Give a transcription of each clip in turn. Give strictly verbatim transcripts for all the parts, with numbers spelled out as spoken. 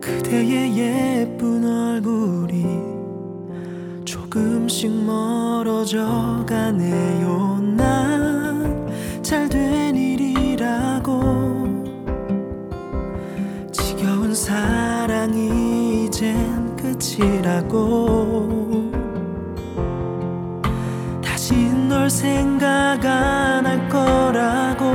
그대의 예쁜 얼굴이 조금씩 멀어져 가네요. 난 잘 된 일이라고, 지겨운 사랑이 이젠 끝이라고, 다시 널 생각 안 할 거라고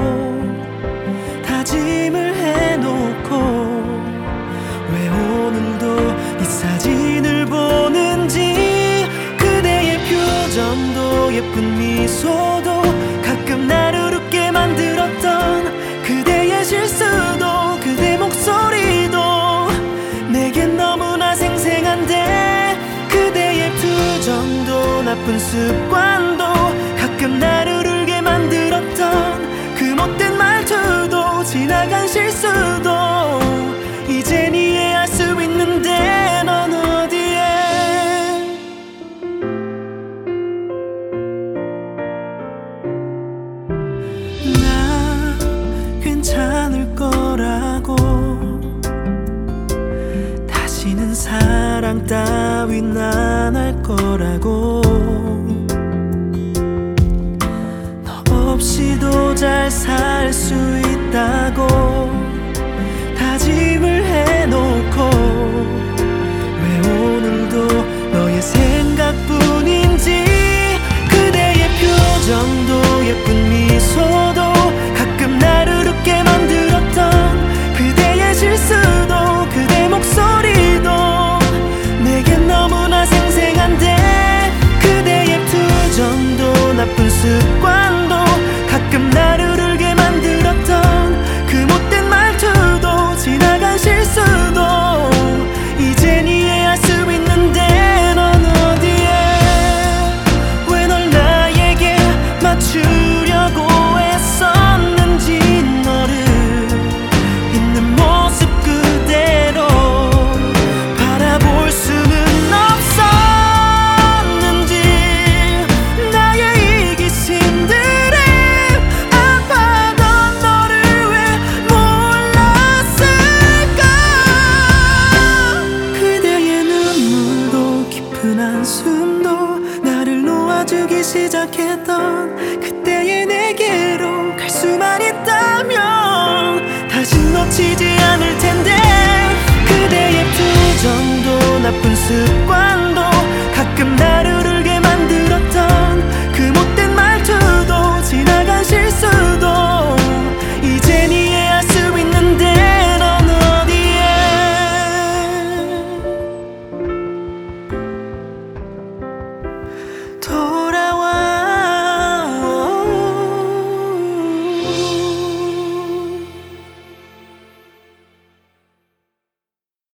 다짐을 해놓고 왜 오늘도 네 사진을 보는지. 그대의 표정도 예쁜 미소도 가끔 나를 웃게 만들었던 그대의 실수도 그대 목소리도 내겐 너무나 생생한데, 그대의 투정도 나쁜 습관도 가끔 나를 울게 만들었던 그 못된 말투도 지나간 실수도 이젠 이해할 수 있는데 넌 어디에. 나 괜찮을 거라고, 다시는 사랑 따윈 안 할 거라고, 너 없이도 잘 살 수 있다고